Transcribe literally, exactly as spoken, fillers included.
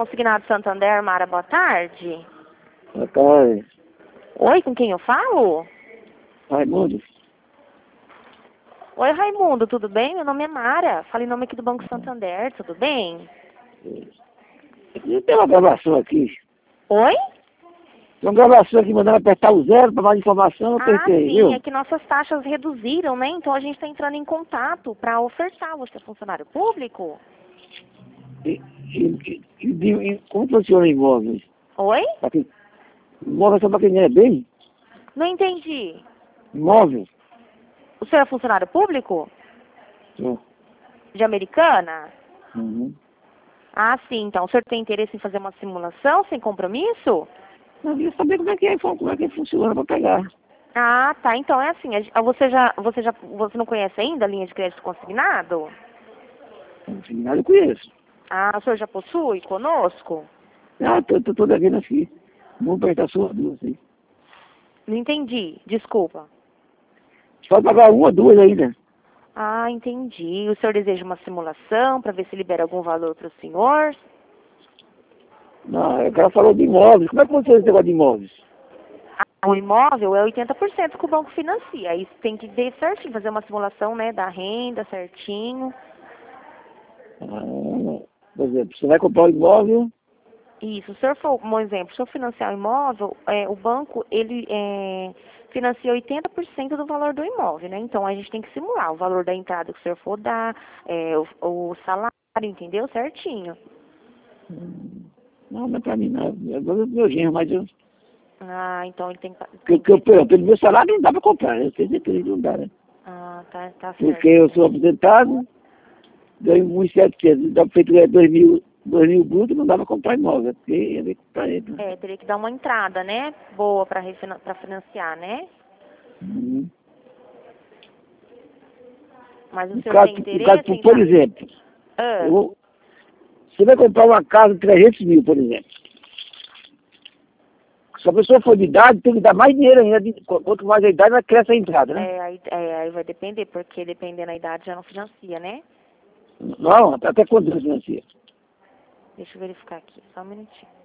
Consignado Santander, Mara, boa tarde. Boa tarde. Oi, com quem eu falo? Raimundo. Oi, Raimundo, tudo bem? Meu nome é Mara. Falo em nome aqui do Banco Santander, tudo bem? Tem uma gravação aqui. Oi? Tem uma gravação aqui mandando apertar o zero para mais informação, eu Ah, apertei, sim, viu? é que nossas taxas reduziram, né? Então a gente está entrando em contato para ofertar. Você é funcionário público? E, e, e, e, e como funciona imóveis? Oi? Pra quem, imóvel é só para quem é bem? Não entendi. Imóvel? O senhor é funcionário público? Só. De Americana? Uhum. Ah, sim. Então o senhor tem interesse em fazer uma simulação sem compromisso? Eu queria saber como é que é, como é que funciona para pegar. Ah, tá. Então é assim. a gen- Você já, você já, você não conhece ainda a linha de crédito consignado? Enfim, nada eu conheço. Ah, o senhor já possui conosco? Ah, tô, tô, tô devendo aqui. Vamos apertar suas duas aí. Não entendi. Desculpa. Só pagar uma ou duas ainda. Ah, entendi. O senhor deseja uma simulação para ver se libera algum valor para o senhor? Não, o cara falou de imóveis. Como é que funciona esse negócio de imóveis? Ah, o imóvel é oitenta por cento que o banco financia. Aí tem que ver certinho, fazer uma simulação, né, da renda certinho. Ah, por exemplo, você vai comprar um imóvel, Isso, se o senhor for, um exemplo, se eu financiar o imóvel, é, o banco, ele é, financia oitenta por cento do valor do imóvel, né? Então, a gente tem que simular o valor da entrada que o senhor for dar, é, o, o salário, entendeu? Certinho. não, não é pra mim não. Agora é meu genro, mas eu. Ah, então ele tem, que- Porque, tem porque eu, que... pelo pelo meu salário não dá pra comprar, né? Eu tenho certeza que não dá, né? Ah, tá, tá Porque certo. eu sou aposentado, ganho mil e setecentos, dá pra feito ganhar dois mil, dois mil brutos, não dá pra comprar imóvel, porque ia ter que comprar ele. Né? É, teria que dar uma entrada, né? Boa para para financiar, né? Uhum. Mas o No senhor caso, tem no caso, interesse por em por já... exemplo, Ah, eu vou- você vai comprar uma casa de trezentos mil, por exemplo. Se a pessoa for de idade, tem que dar mais dinheiro ainda. de- Quanto mais a idade, vai crescer a entrada, né? é, aí, é, aí vai depender, porque dependendo da idade já não financia, né? Não, até quanto você financia? Deixa eu verificar aqui, só um minutinho.